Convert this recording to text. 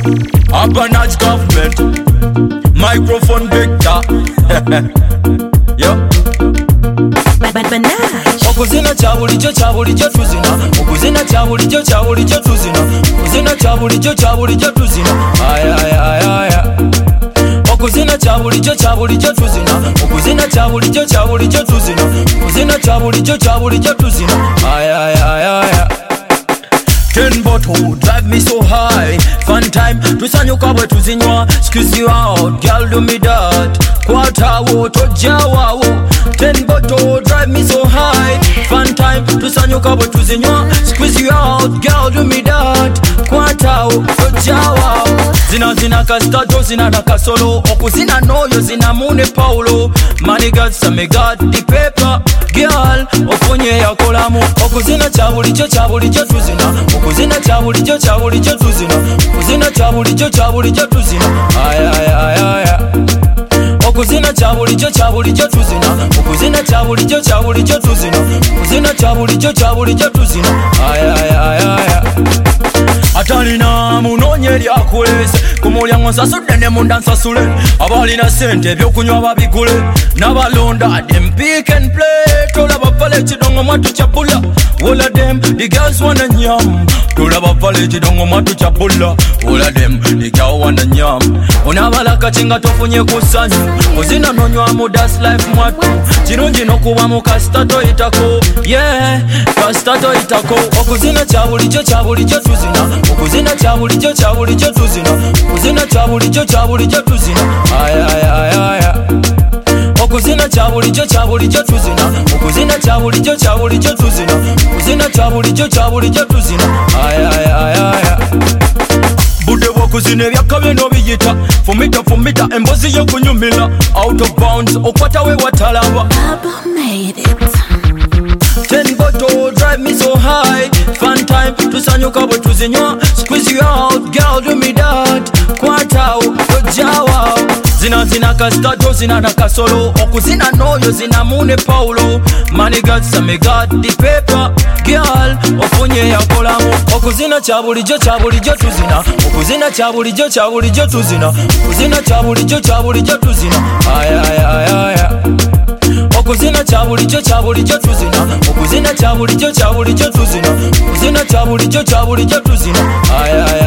Apanage government, microphone victor. Yo. Okuzina chabulijo chabulijo tuzina. Okuzina chabulijo chabulijo tuzina. Okuzina chabulijo chabulijo tuzina. Ay ay ay ay. Okuzina chabulijo chabulijo tuzina. Okuzina chabulijo chabulijo tuzina. Okuzina chabulijo chabulijo tuzina. Ay ay ay ay. 10 bottle drive me so high. Fun time tusanyuka bwe tuzinywa. Squeeze you out, girl do me that. Kwata wo tojawa wo. 10 bottle drive me so high. Fun time tusanyuka bwe tuzinywa. Squeeze you out, girl do me that. Kwata wo tojawa wo. Zina kastato zina na kasolo. Okuzina noyo zina mune paulo. Money got some got the paper. Girl ofunye yakolamu. Okuzina chabulijo chabulijo tuzina. Okuzina chabulijo chabulijo tuzina. Okuzina chabulijo chabulijo tuzina. Ay ay ay ay. Okuzina chabulijo chabulijo tuzina. Okuzina chabulijo chabulijo tuzina. Okuzina chabulijo chabulijo tuzina. Ay ay ay ay. Atalina munonye lyakulese kumulyango nsasudde ne munda nsasule. Abalina sente ebyokunywa babigule. N'abalonda them pick and play. Tolaba pale kidongo mwatu kyabula. All of them, the girls wanna nyam. Tolaba pale kidongo mwatu kyabula. All of them, the girls wanna nyam. Onabala kachinga tofunye kusanyu. Ozina nonywa mu das life mwatu. Kirungi n'okuba mu kastato itako. Yeah, kastato itako. Okuzina chabulijo chabulijo tuzina. Okuzina chabulijo chabulijo tuzina. Okuzina chabulijo chabulijo tuzina. Ay ay ay ay. Okuzina chabulijo chabulijo tuzina. Okuzina chabulijo chabulijo tuzina. Okuzina chabulijo chabulijo tuzina. Ay ay ay ay. Bude wakuzina ebyakabye n'obiyita. Fumita embozi y'okunyumira. Out of bounds okwata we watalaba. Baba made it. 10 bottle drive me so high. Fun time tusanyuka bwe tuzinywa. Squeeze you out, girl do me that. Kwata tojawa. Zina kastato zina na kasolo. Okuzina noyo zina mune paulo. Money got some got the paper. Girl ofunye yakolamu. Okuzina chabulijo chabulijo tuzina. Okuzina chabulijo chabulijo tuzina. Okuzina chabulijo chabulijo tuzina. Ay ay ay ay. Okuzina chabulijo chabulijo tuzina. Okuzina chabulijo chabulijo tuzina. Okuzina chabulijo chabulijo tuzina. Ay ay